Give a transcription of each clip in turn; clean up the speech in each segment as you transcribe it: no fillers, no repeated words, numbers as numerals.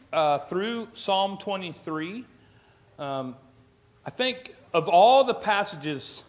through Psalm 23. I think of all the passages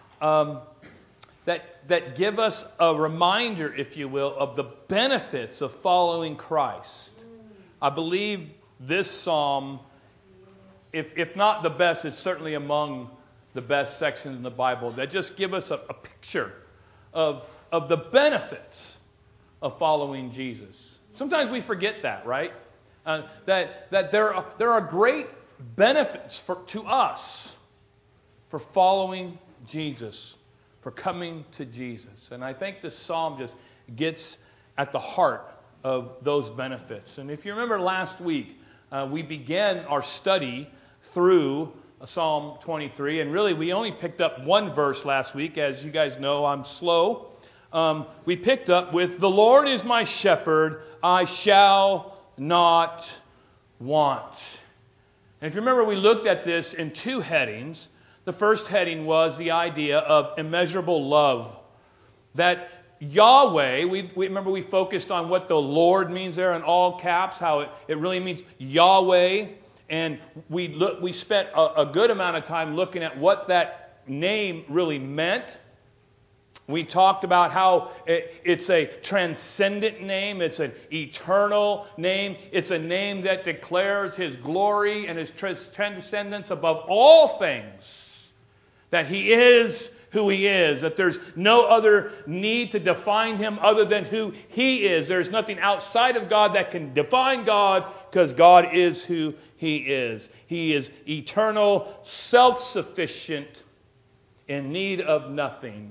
that give us a reminder, if you will, of the benefits of following Christ, I believe this psalm, if not the best, is certainly among the best sections in the Bible that just give us a picture of the benefits of following Jesus. Sometimes we forget that, right? That there are great benefits to us for following Jesus, for coming to Jesus. And I think this psalm just gets at the heart of those benefits. And if you remember last week, we began our study through Psalm 23. And really, we only picked up one verse last week. As you guys know, I'm slow. We picked up with, "The Lord is my shepherd, I shall not want." And if you remember, we looked at this in two headings. The first heading was the idea of immeasurable love. That Yahweh, we focused on what the Lord means there in all caps, how it really means Yahweh. And we spent a good amount of time looking at what that name really meant. We talked about how it's a transcendent name. It's an eternal name. It's a name that declares His glory and His transcendence above all things. That He is who He is. That there's no other need to define Him other than who He is. There's nothing outside of God that can define God, because God is who He is. He is eternal, self-sufficient, in need of nothing.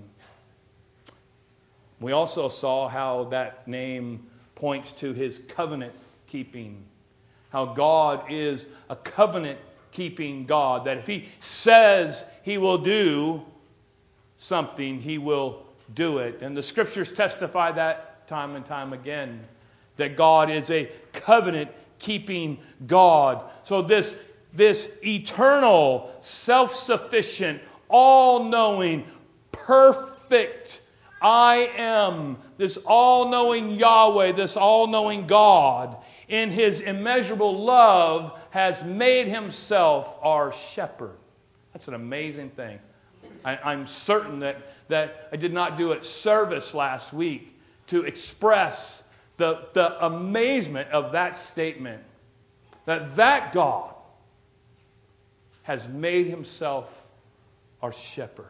We also saw how that name points to His covenant keeping. How God is a covenant keeping God. That if He says He will do something, He will do it. And the Scriptures testify that time and time again. That God is a covenant keeping God. So this eternal, self-sufficient, all-knowing, perfect I am, this all-knowing Yahweh, this all-knowing God, in His immeasurable love, has made Himself our shepherd. That's an amazing thing. I'm certain that I did not do it service last week to express the amazement of that statement. That God has made Himself our shepherd.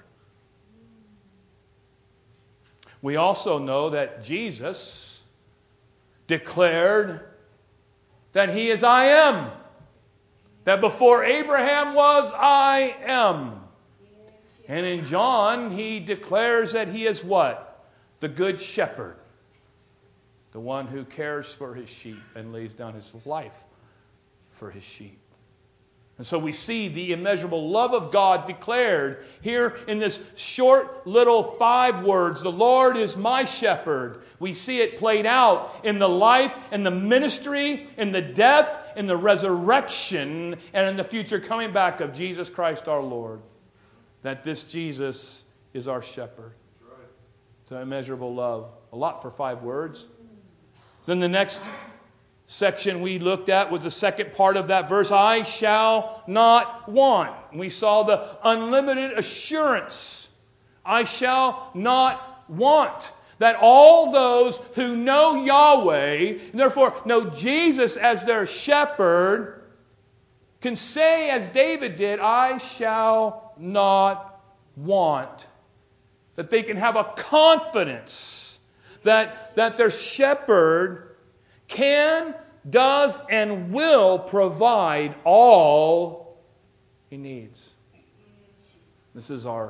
We also know that Jesus declared that He is I am. That before Abraham was, I am. And in John, He declares that He is what? The good shepherd. The one who cares for His sheep and lays down His life for His sheep. And so we see the immeasurable love of God declared here in this short little 5 words. The Lord is my shepherd. We see it played out in the life and the ministry, in the death, in the resurrection, and in the future coming back of Jesus Christ our Lord. That this Jesus is our shepherd. That's right. It's an immeasurable love. A lot for 5 words. Then the next section we looked at was the second part of that verse. I shall not want. We saw the unlimited assurance. I shall not want. That all those who know Yahweh, and therefore know Jesus as their shepherd, can say as David did, I shall not want. That they can have a confidence that their shepherd can, does, and will provide all he needs. This is our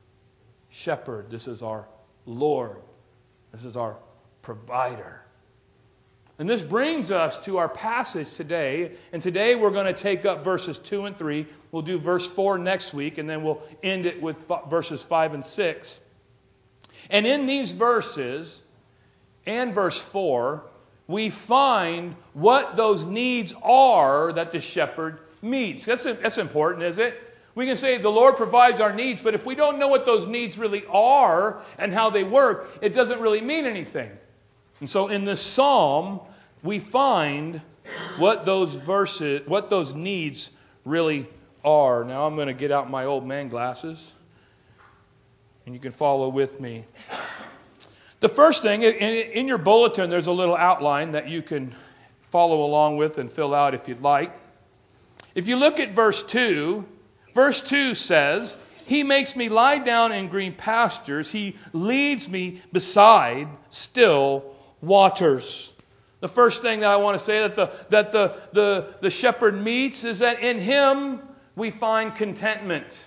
shepherd. This is our Lord. This is our provider. And this brings us to our passage today. And today we're going to take up verses 2 and 3. We'll do verse 4 next week, and then we'll end it with verses 5 and 6. And in these verses and verse 4, we find what those needs are that the shepherd meets. That's important, is it? We can say the Lord provides our needs, but if we don't know what those needs really are and how they work, it doesn't really mean anything. And so in this psalm, we find what those needs really are. Now I'm going to get out my old man glasses, and you can follow with me. The first thing, in your bulletin, there's a little outline that you can follow along with and fill out if you'd like. If you look at verse 2 says, He makes me lie down in green pastures. He leads me beside still waters. The first thing that I want to say that the shepherd meets is that in Him we find contentment.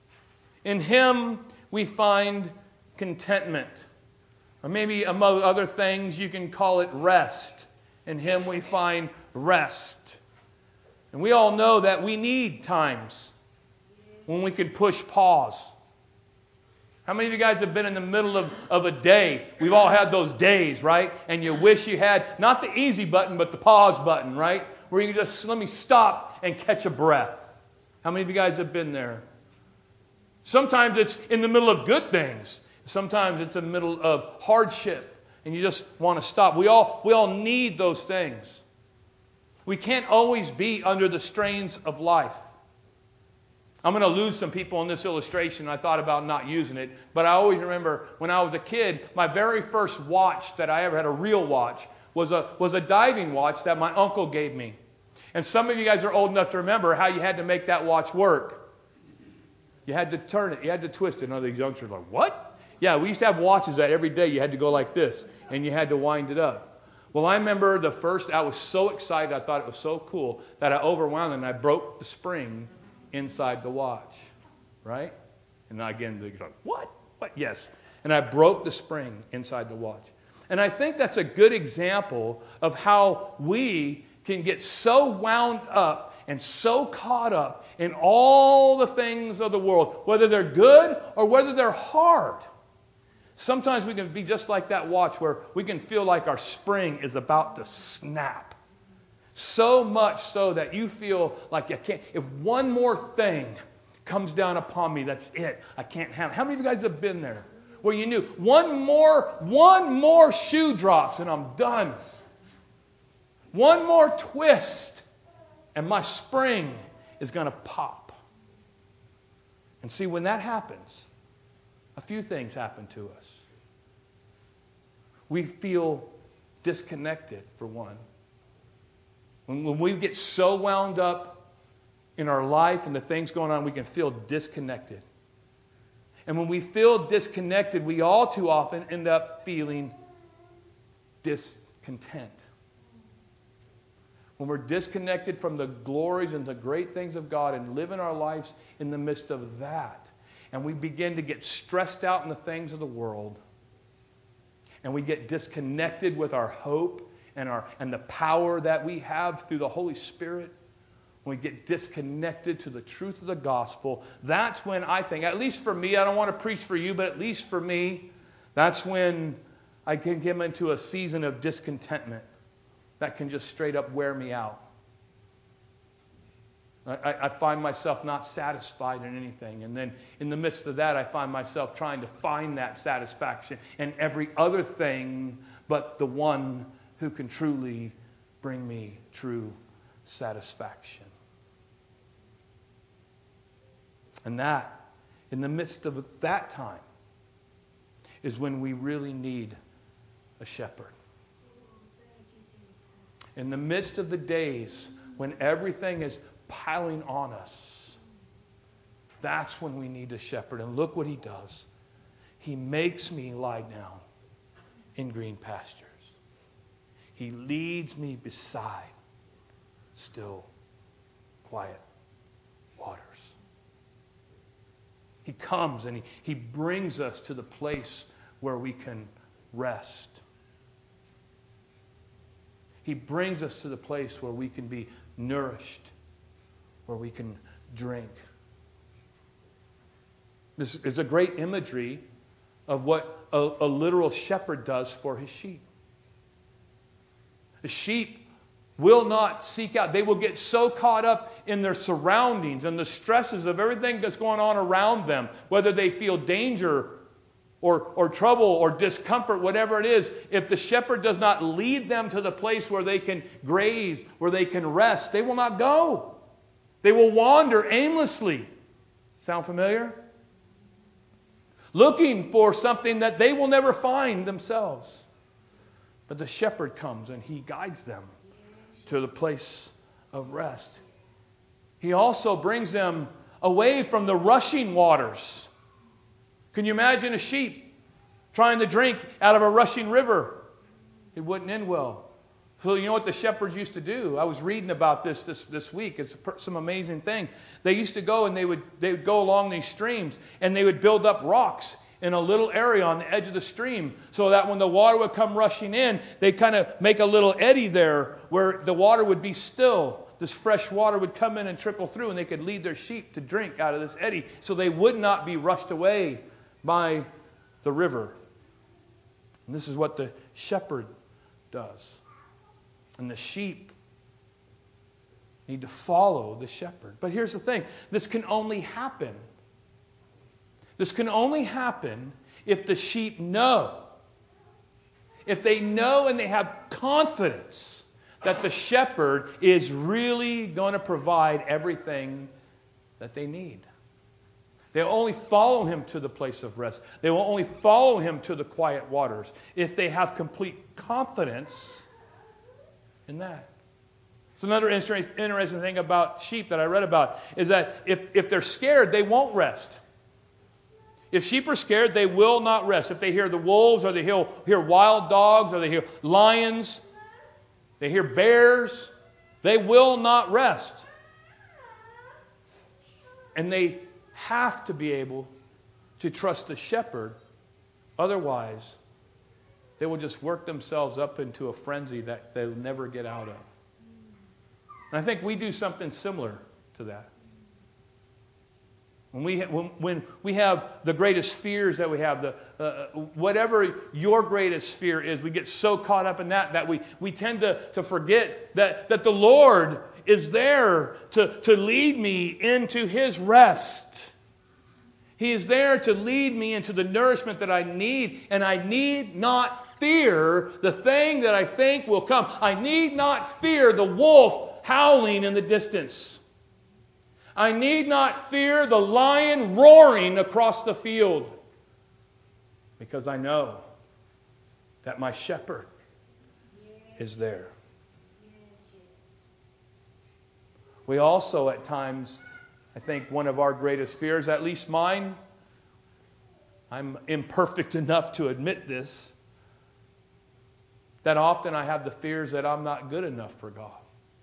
In Him we find contentment. Or maybe among other things you can call it rest. In Him we find rest. And we all know that we need times when we can push pause. How many of you guys have been in the middle of a day? We've all had those days, right? And you wish you had not the easy button, but the pause button, right? Where you can just, let me stop and catch a breath. How many of you guys have been there? Sometimes it's in the middle of good things. Sometimes it's in the middle of hardship. And you just want to stop. We all need those things. We can't always be under the strains of life. I'm going to lose some people in this illustration. I thought about not using it. But I always remember when I was a kid, my very first watch that I ever had, a real watch, was a diving watch that my uncle gave me. And some of you guys are old enough to remember how you had to make that watch work. You had to turn it. You had to twist it. And other youngsters are like, what? Yeah, we used to have watches that every day you had to go like this. And you had to wind it up. Well, I remember I was so excited. I thought it was so cool that I overwound it and I broke the spring inside the watch, right? And again, they're like, what? Yes. And I broke the spring inside the watch. And I think that's a good example of how we can get so wound up and so caught up in all the things of the world, whether they're good or whether they're hard. Sometimes we can be just like that watch where we can feel like our spring is about to snap. So much so that you feel like you can't. If one more thing comes down upon me, that's it. I can't handle it. How many of you guys have been there? Where you knew one more shoe drops and I'm done. One more twist and my spring is going to pop. And see, when that happens, a few things happen to us. We feel disconnected, for one. When we get so wound up in our life and the things going on, we can feel disconnected. And when we feel disconnected, we all too often end up feeling discontent. When we're disconnected from the glories and the great things of God and living our lives in the midst of that, and we begin to get stressed out in the things of the world, and we get disconnected with our hope and the power that we have through the Holy Spirit, when we get disconnected to the truth of the gospel, that's when I think, at least for me, I don't want to preach for you, but at least for me, that's when I can get into a season of discontentment that can just straight up wear me out. I find myself not satisfied in anything. And then in the midst of that, I find myself trying to find that satisfaction in every other thing but the one who can truly bring me true satisfaction. And that, in the midst of that time, is when we really need a shepherd. In the midst of the days when everything is piling on us, that's when we need a shepherd. And look what he does. He makes me lie down in green pastures. He leads me beside still, quiet waters. He comes and he brings us to the place where we can rest. He brings us to the place where we can be nourished, where we can drink. This is a great imagery of what a literal shepherd does for his sheep. The sheep will not seek out. They will get so caught up in their surroundings and the stresses of everything that's going on around them, whether they feel danger or trouble or discomfort, whatever it is, if the shepherd does not lead them to the place where they can graze, where they can rest, they will not go. They will wander aimlessly. Sound familiar? Looking for something that they will never find themselves. But the shepherd comes and he guides them to the place of rest. He also brings them away from the rushing waters. Can you imagine a sheep trying to drink out of a rushing river? It wouldn't end well. So you know what the shepherds used to do? I was reading about this week. It's some amazing things. They used to go and they would go along these streams and they would build up rocks in a little area on the edge of the stream so that when the water would come rushing in, they'd kind of make a little eddy there where the water would be still. This fresh water would come in and trickle through and they could lead their sheep to drink out of this eddy so they would not be rushed away by the river. And this is what the shepherd does. And the sheep need to follow the shepherd. But here's the thing. This can only happen. This can only happen if the sheep know. If they know and they have confidence that the shepherd is really going to provide everything that they need. They'll only follow him to the place of rest. They will only follow him to the quiet waters if they have complete confidence in that. So another interesting thing about sheep that I read about is that if they're scared, they won't rest. If sheep are scared, they will not rest. If they hear the wolves or they hear wild dogs or they hear lions, they hear bears, they will not rest. And they have to be able to trust the shepherd. Otherwise, they will just work themselves up into a frenzy that they'll never get out of. And I think we do something similar to that. When we have the greatest fears that we have, whatever your greatest fear is, we get so caught up in that we tend to forget that the Lord is there to lead me into His rest. He is there to lead me into the nourishment that I need, and I need not fear the thing that I think will come. I need not fear the wolf howling in the distance. I need not fear the lion roaring across the field, because I know that my shepherd is there. We also at times, I think one of our greatest fears, at least mine, I'm imperfect enough to admit this, that often I have the fears that I'm not good enough for God.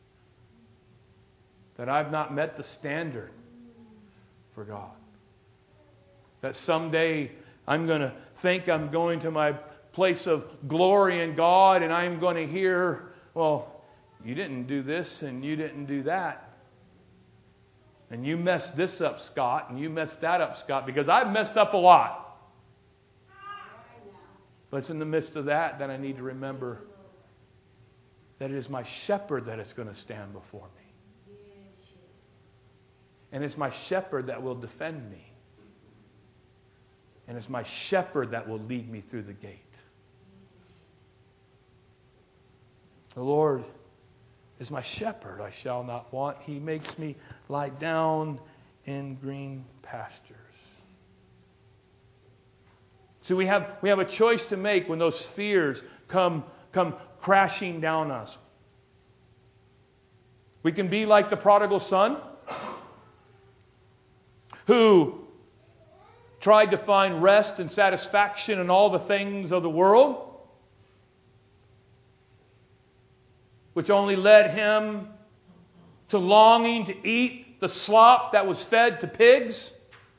That I've not met the standard for God. That someday I'm going to think I'm going to my place of glory in God and I'm going to hear, well, you didn't do this and you didn't do that. And you messed this up, Scott, and you messed that up, Scott, because I've messed up a lot. But it's in the midst of that I need to remember that it is my shepherd that is going to stand before me. And it's my shepherd that will defend me. And it's my shepherd that will lead me through the gate. The Lord is my shepherd, I shall not want. He makes me lie down in green pastures. So we have a choice to make when those fears come crashing down us. We can be like the prodigal son who tried to find rest and satisfaction in all the things of the world, which only led him to longing to eat the slop that was fed to pigs.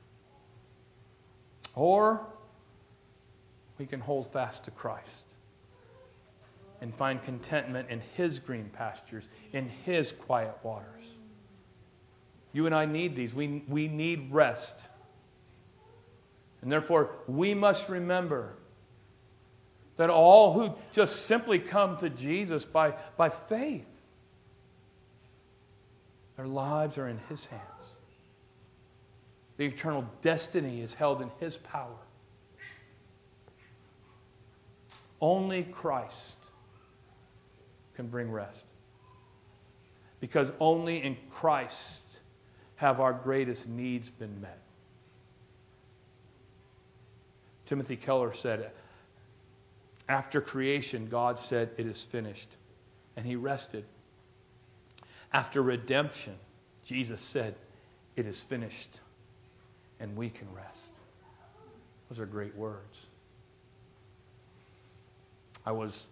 Or we can hold fast to Christ and find contentment in His green pastures, in His quiet waters. You and I need these. We need rest. And therefore, we must remember that all who just simply come to Jesus by faith, their lives are in His hands. The eternal destiny is held in His power. Only Christ can bring rest. Because only in Christ have our greatest needs been met. Timothy Keller said, after creation, God said, "It is finished." And He rested. After redemption, Jesus said, "It is finished." And we can rest. Those are great words. I was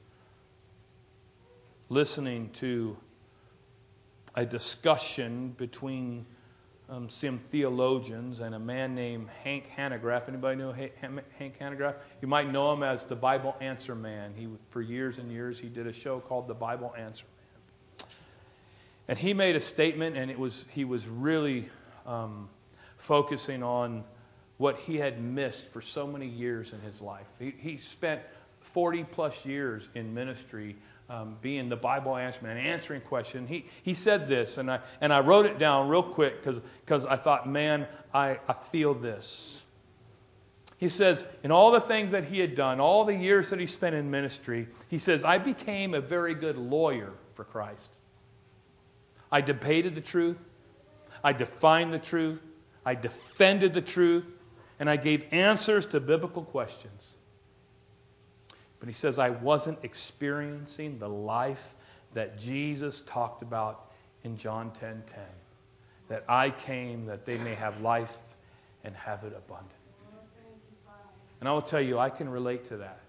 listening to a discussion between some theologians and a man named Hank Hanegraaff. Anybody know Hank Hanegraaff? You might know him as the Bible Answer Man. For years and years, he did a show called the Bible Answer Man. And he made a statement, and he was really focusing on what he had missed for so many years in his life. He spent 40 plus years in ministry being the Bible Answer Man, answering questions. He said this, and I wrote it down real quick because I thought, man, I feel this. He says, in all the things that he had done, all the years that he spent in ministry, he says, I became a very good lawyer for Christ. I debated the truth. I defined the truth. I defended the truth. And I gave answers to biblical questions. But he says, I wasn't experiencing the life that Jesus talked about in John 10:10. That I came that they may have life and have it abundant. And I will tell you, I can relate to that.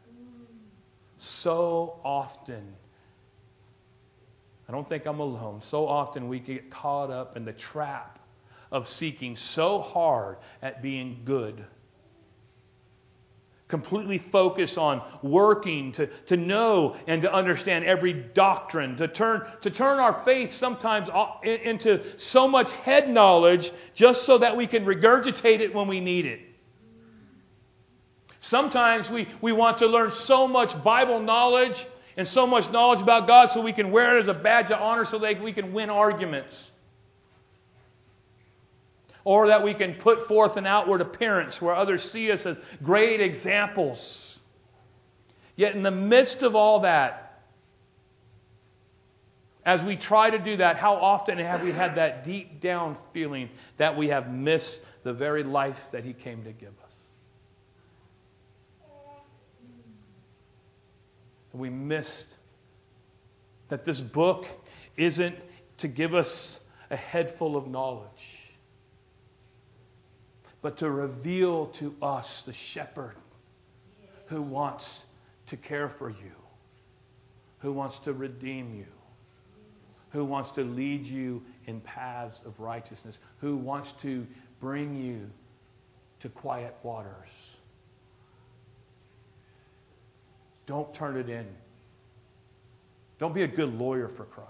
So often, I don't think I'm alone, so often we get caught up in the trap of seeking so hard at being good. Completely focus on working to know and to understand every doctrine, to turn our faith sometimes into so much head knowledge just so that we can regurgitate it when we need it. Sometimes we want to learn so much Bible knowledge and so much knowledge about God so we can wear it as a badge of honor so that we can win arguments. Or that we can put forth an outward appearance where others see us as great examples. Yet in the midst of all that, as we try to do that, how often have we had that deep down feeling that we have missed the very life that He came to give us? We missed that this book isn't to give us a head full of knowledge, but to reveal to us the shepherd who wants to care for you, who wants to redeem you, who wants to lead you in paths of righteousness, who wants to bring you to quiet waters. Don't turn it in. Don't be a good lawyer for Christ.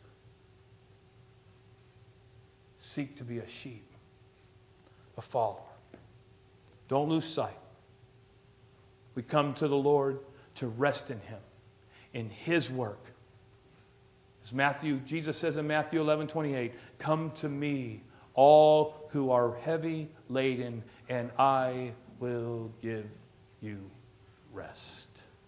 Seek to be a sheep, a follower. Don't lose sight. We come to the Lord to rest in Him, in His work. As Jesus says in Matthew 11:28, "Come to me, all who are heavy laden, and I will give you rest."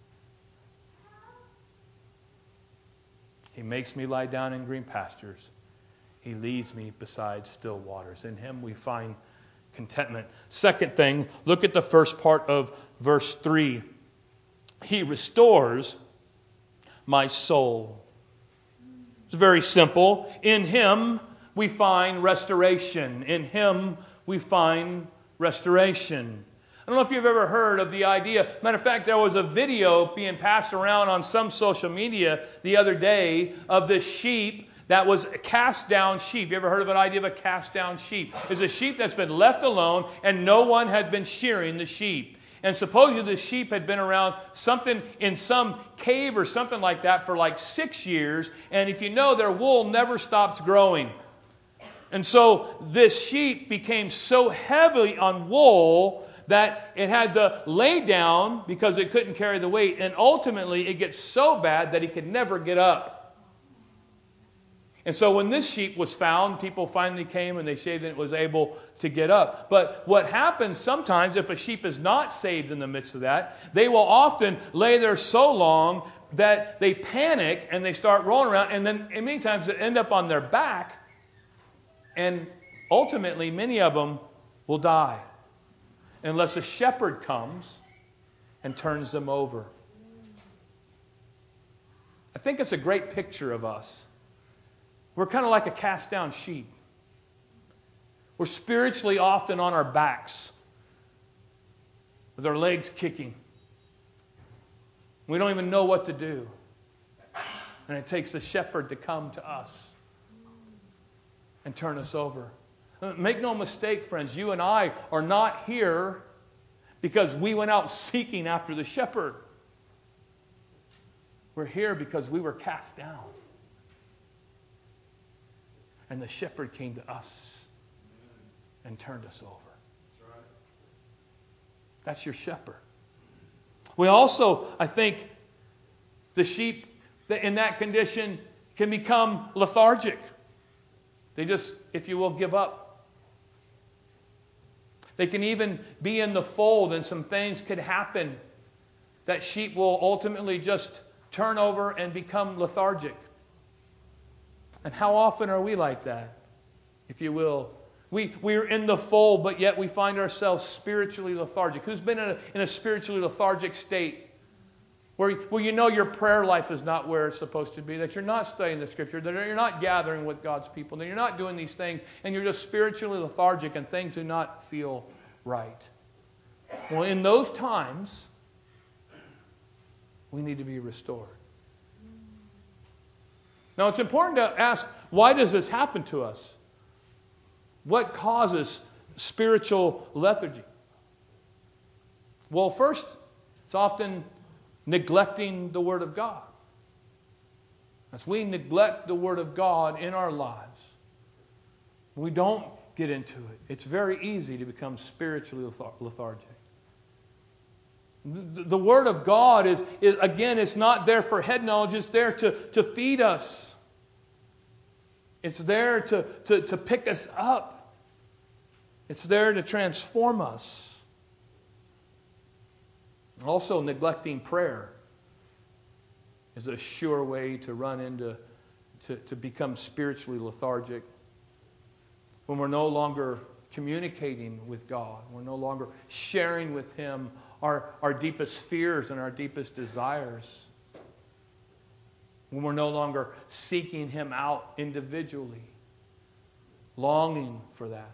He makes me lie down in green pastures. He leads me beside still waters. In Him we find contentment. Second thing, look at the first part of verse 3. He restores my soul. It's very simple. In Him we find restoration. In Him we find restoration. I don't know if you've ever heard of the idea. Matter of fact, there was a video being passed around on some social media the other day of this sheep that was a cast down sheep. You ever heard of an idea of a cast down sheep? It's a sheep that's been left alone and no one had been shearing the sheep. And supposedly the sheep had been around something in some cave or something like that for like 6 years. And if you know, their wool never stops growing. And so this sheep became so heavy on wool that it had to lay down because it couldn't carry the weight. And ultimately it gets so bad that he could never get up. And so when this sheep was found, people finally came and they said that it was able to get up. But what happens sometimes if a sheep is not saved in the midst of that, they will often lay there so long that they panic and they start rolling around. And then many times they end up on their back. And ultimately, many of them will die unless a shepherd comes and turns them over. I think it's a great picture of us. We're kind of like a cast down sheep. We're spiritually often on our backs with our legs kicking. We don't even know what to do. And it takes the shepherd to come to us and turn us over. Make no mistake, friends, you and I are not here because we went out seeking after the shepherd. We're here because we were cast down. And the shepherd came to us and turned us over. That's your shepherd. We also, I think, the sheep in that condition can become lethargic. They just, if you will, give up. They can even be in the fold and some things could happen that sheep will ultimately just turn over and become lethargic. And how often are we like that, if you will? We're in the fold, but yet we find ourselves spiritually lethargic. Who's been in a spiritually lethargic state? Where you know your prayer life is not where it's supposed to be, that you're not studying the Scripture, that you're not gathering with God's people, that you're not doing these things, and you're just spiritually lethargic and things do not feel right. Well, in those times, we need to be restored. Now, it's important to ask, why does this happen to us? What causes spiritual lethargy? Well, first, it's often neglecting the Word of God. As we neglect the Word of God in our lives, we don't get into it. It's very easy to become spiritually lethargic. The Word of God is again, it's not there for head knowledge. It's there to feed us. It's there to pick us up. It's there to transform us. Also, neglecting prayer is a sure way to run into, to become spiritually lethargic. When we're no longer communicating with God, we're no longer sharing with Him our deepest fears and our deepest desires. When we're no longer seeking Him out individually, longing for that.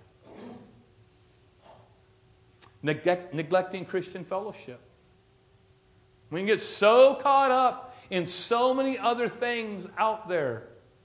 Neglecting Christian fellowship. We can get so caught up in so many other things out there.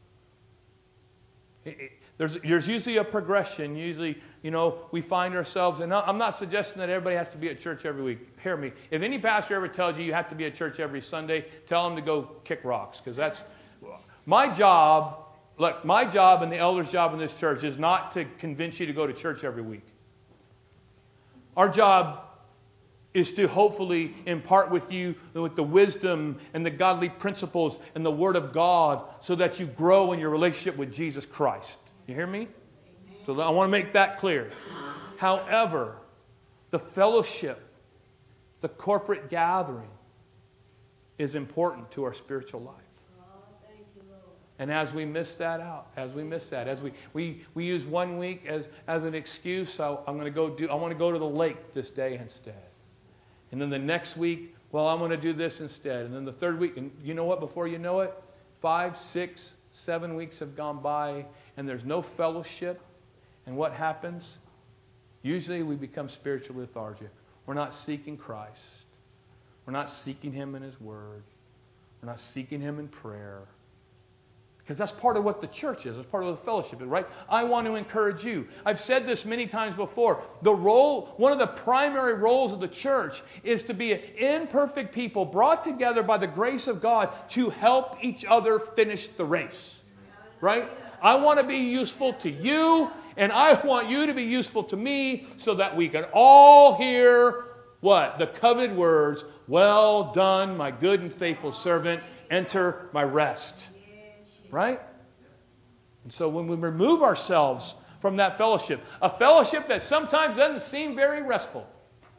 There's usually a progression. Usually, we find ourselves, and I'm not suggesting that everybody has to be at church every week. Hear me. If any pastor ever tells you have to be at church every Sunday, tell them to go kick rocks, because that's my job. Look, my job and the elder's job in this church is not to convince you to go to church every week. Our job is to hopefully impart with you with the wisdom and the godly principles and the Word of God so that you grow in your relationship with Jesus Christ. You hear me? So I want to make that clear. However, the fellowship, the corporate gathering is important to our spiritual life. And as we miss that out, as we use 1 week as an excuse, I want to go to the lake this day instead. And then the next week, well, I'm going to do this instead. And then the third week, and you know what? Before you know it, 5, 6, 7 weeks have gone by, and there's no fellowship. And what happens? Usually we become spiritually lethargic. We're not seeking Christ. We're not seeking Him in His Word. We're not seeking Him in prayer. Because that's part of what the church is. That's part of the fellowship, right? I want to encourage you. I've said this many times before. One of the primary roles of the church is to be an imperfect people brought together by the grace of God to help each other finish the race. Right? I want to be useful to you, and I want you to be useful to me so that we can all hear what? The coveted words, "Well done, my good and faithful servant. Enter my rest." Right? And so when we remove ourselves from that fellowship, a fellowship that sometimes doesn't seem very restful.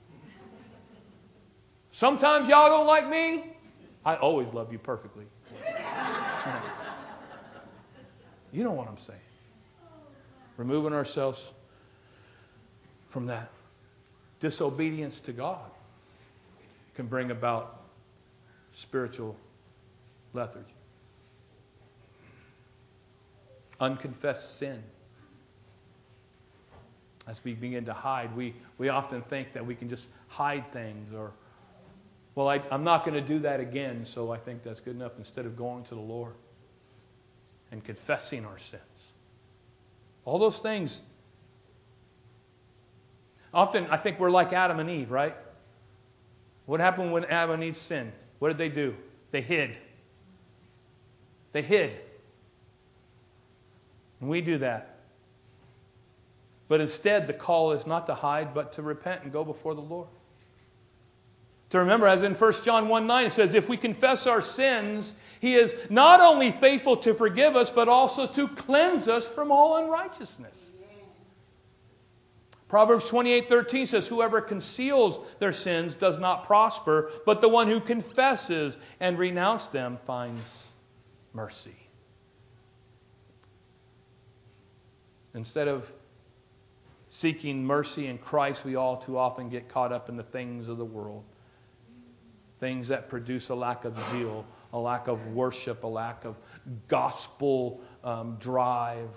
Sometimes y'all don't like me. I always love you perfectly. You know what I'm saying. Removing ourselves from that disobedience to God can bring about spiritual lethargy. Unconfessed sin. As we begin to hide, we often think that we can just hide things, or, well, I'm not going to do that again, so I think that's good enough, instead of going to the Lord and confessing our sins. All those things. Often I think we're like Adam and Eve, right? What happened when Adam and Eve sinned? What did they do? They hid. They hid. And we do that. But instead, the call is not to hide, but to repent and go before the Lord. To remember, as in 1 John 1:9, it says, if we confess our sins, He is not only faithful to forgive us, but also to cleanse us from all unrighteousness. Proverbs 28:13 says, whoever conceals their sins does not prosper, but the one who confesses and renounces them finds mercy. Instead of seeking mercy in Christ, we all too often get caught up in the things of the world. Things that produce a lack of zeal, a lack of worship, a lack of gospel drive.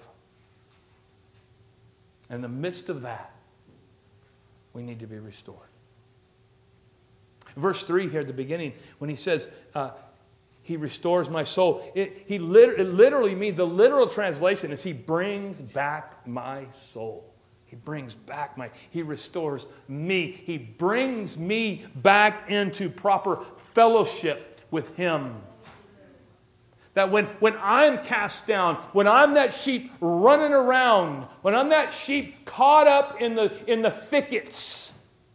In the midst of that, we need to be restored. Verse 3 here at the beginning, when he says, He restores my soul, it literally means, the literal translation is He brings back my soul. He brings back He restores me. He brings me back into proper fellowship with Him. That when I'm cast down, when I'm that sheep running around, when I'm that sheep caught up in the thickets,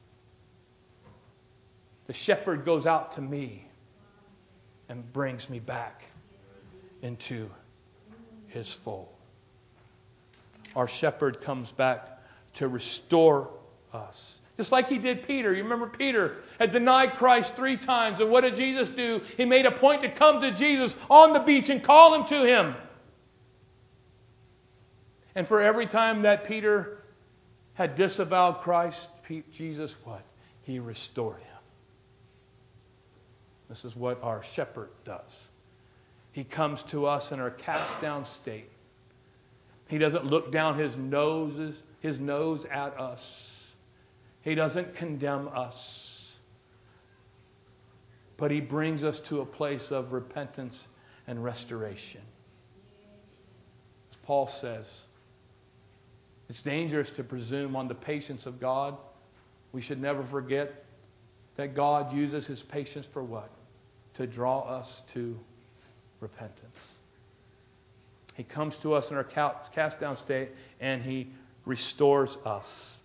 the shepherd goes out to me and brings me back into His fold. Our shepherd comes back to restore us. Just like He did Peter. You remember Peter had denied Christ 3 times. And what did Jesus do? He made a point to come to Jesus on the beach and call Him to Him. And for every time that Peter had disavowed Christ, Jesus what? He restored him. This is what our shepherd does. He comes to us in our cast down state. He doesn't look down His nose at us. He doesn't condemn us. But He brings us to a place of repentance and restoration. As Paul says, it's dangerous to presume on the patience of God. We should never forget that God uses His patience for what? To draw us to repentance. He comes to us in our cast down state and He restores us.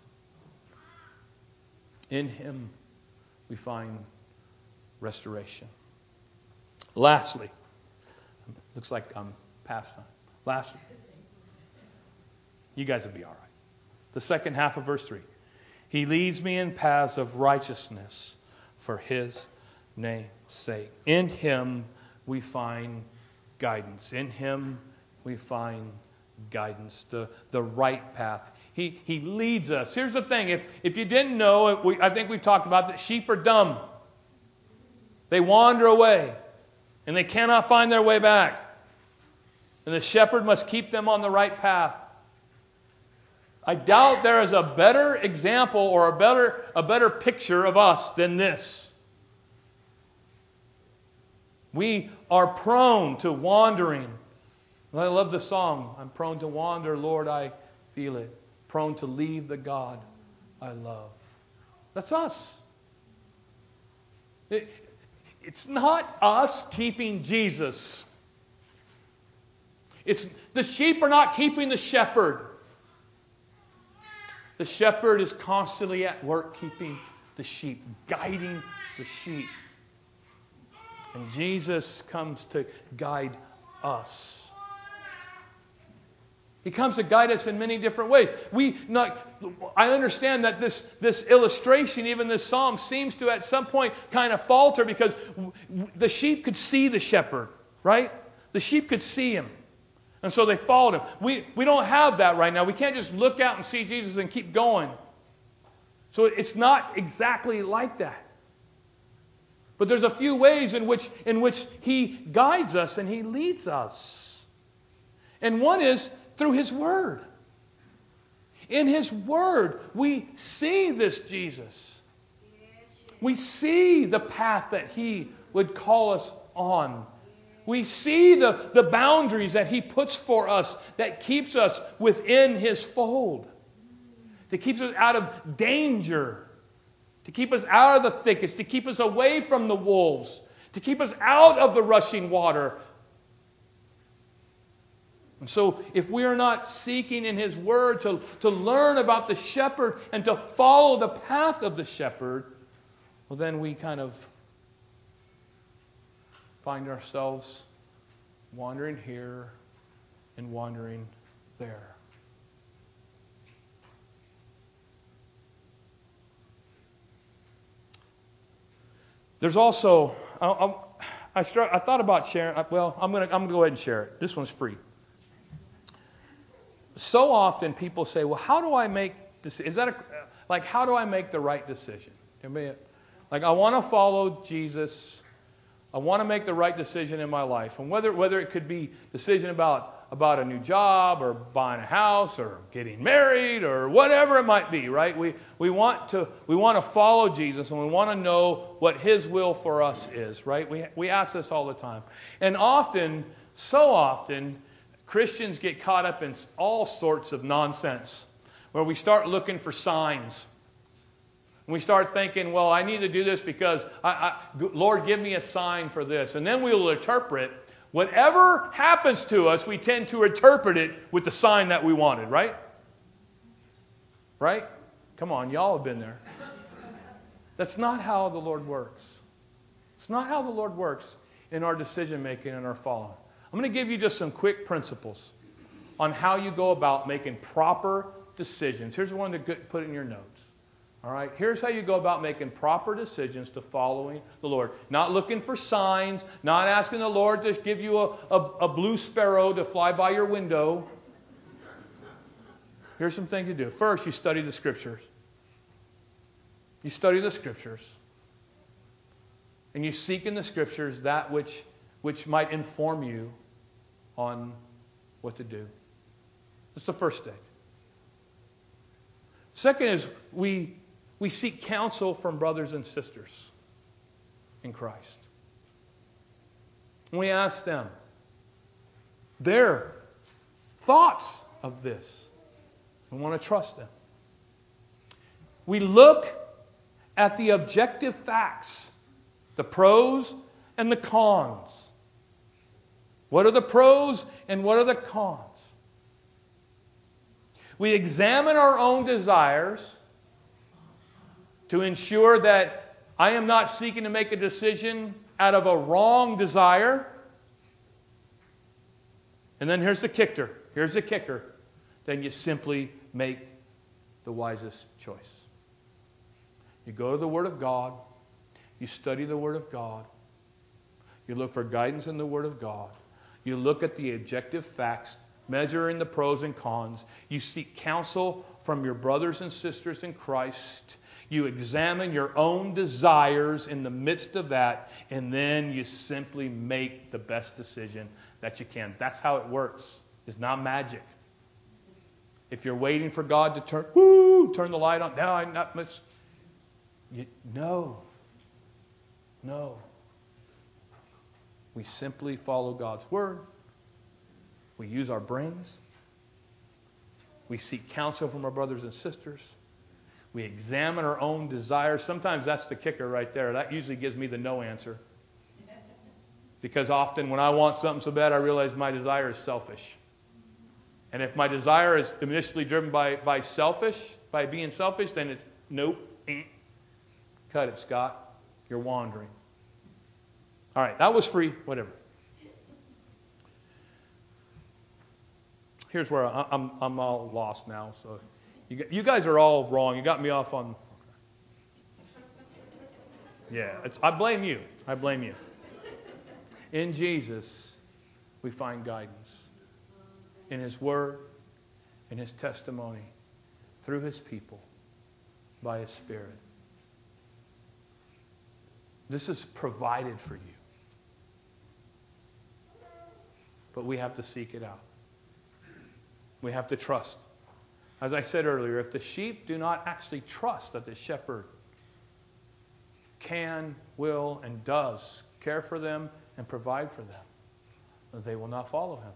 In Him we find restoration. Lastly, looks like I'm past time. Lastly, you guys will be all right. The second half of verse 3. He leads me in paths of righteousness for His name's sake. In Him we find guidance. In Him we find guidance, the right path. He leads us. Here's the thing. If you didn't know, I think we've talked about that sheep are dumb. They wander away, and they cannot find their way back. And the shepherd must keep them on the right path. I doubt there is a better example or a better picture of us than this. We are prone to wandering. I love the song, I'm prone to wander, Lord, I feel it. Prone to leave the God I love. That's us. It's not us keeping Jesus. The sheep are not keeping the shepherd. The shepherd is constantly at work keeping the sheep, guiding the sheep. And Jesus comes to guide us. He comes to guide us in many different ways. I understand that this illustration, even this psalm, seems to at some point kind of falter because the sheep could see the shepherd, right? The sheep could see him. And so they followed him. We don't have that right now. We can't just look out and see Jesus and keep going. So it's not exactly like that. But there's a few ways in which he guides us and he leads us. And one is through his word. In his word, we see this Jesus. We see the path that he would call us on. We see the boundaries that he puts for us that keeps us within his fold. That keeps us out of danger. To keep us out of the thickets. To keep us away from the wolves. To keep us out of the rushing water. And so if we are not seeking in his word to learn about the shepherd and to follow the path of the shepherd, well, then we kind of find ourselves wandering here and wandering there. There's also, I thought about sharing. Well, I'm going to go ahead and share it. This one's free. So often people say, "Well, how do I make this? How do I make the right decision?" Like, I want to follow Jesus. I want to make the right decision in my life, and whether it could be decision about a new job or buying a house or getting married or whatever it might be, right? We want to follow Jesus, and we want to know what his will for us is, right? We ask this all the time, and so often, Christians get caught up in all sorts of nonsense, where we start looking for signs. We start thinking, well, I need to do this because, Lord, give me a sign for this. And then we will interpret. Whatever happens to us, we tend to interpret it with the sign that we wanted, right? Right? Come on, y'all have been there. That's not how the Lord works. It's not how the Lord works in our decision making and our following. I'm going to give you just some quick principles on how you go about making proper decisions. Here's one to put in your notes. All right? Here's how you go about making proper decisions to following the Lord. Not looking for signs, not asking the Lord to give you a blue sparrow to fly by your window. Here's some things to do. First, you study the Scriptures. You study the Scriptures. And you seek in the Scriptures that which might inform you on what to do. That's the first stage. Second is we seek counsel from brothers and sisters in Christ. And we ask them their thoughts of this. We want to trust them. We look at the objective facts, the pros and the cons. What are the pros and what are the cons? We examine our own desires to ensure that I am not seeking to make a decision out of a wrong desire. And then here's the kicker. Here's the kicker. Then you simply make the wisest choice. You go to the Word of God. You study the Word of God. You look for guidance in the Word of God. You look at the objective facts, measuring the pros and cons. You seek counsel from your brothers and sisters in Christ. You examine your own desires in the midst of that, and then you simply make the best decision that you can. That's how it works. It's not magic. If you're waiting for God to turn the light on, no, I'm not much. No. We simply follow God's Word. We use our brains. We seek counsel from our brothers and sisters. We examine our own desires. Sometimes that's the kicker right there. That usually gives me the no answer. Because often when I want something so bad, I realize my desire is selfish. And if my desire is initially driven by being selfish, then it's nope. Cut it, Scott. You're wandering. All right, that was free. Whatever. Here's where I'm all lost now. So you guys are all wrong. You got me off on. Yeah, I blame you. I blame you. In Jesus, we find guidance. In His Word, in His testimony, through His people, by His Spirit. This is provided for you. But we have to seek it out. We have to trust. As I said earlier, if the sheep do not actually trust that the shepherd can, will, and does care for them and provide for them, then they will not follow Him.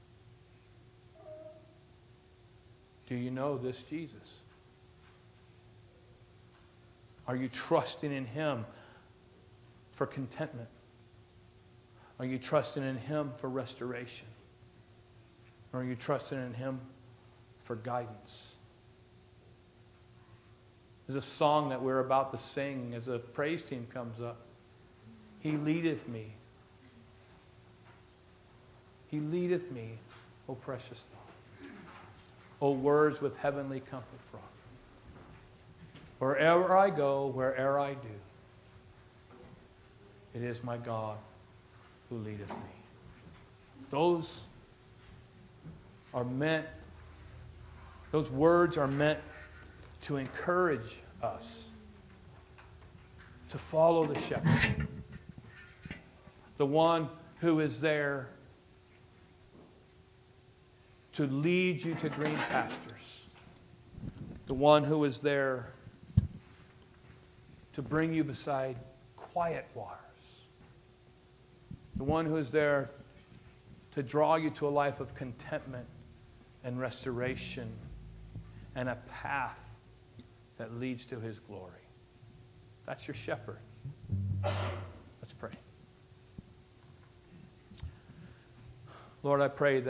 Do you know this Jesus? Are you trusting in Him for contentment? Are you trusting in Him for restoration? Or are you trusting in Him for guidance? There's a song that we're about to sing as the praise team comes up. He leadeth me. He leadeth me, O precious thought. O words with heavenly comfort fraught. Wherever I go, where'er I do, it is my God who leadeth me. Those words are meant to encourage us to follow the shepherd, the one who is there to lead you to green pastures, the one who is there to bring you beside quiet waters, the one who is there to draw you to a life of contentment and restoration and a path that leads to His glory. That's your shepherd. Let's pray. Lord, I pray that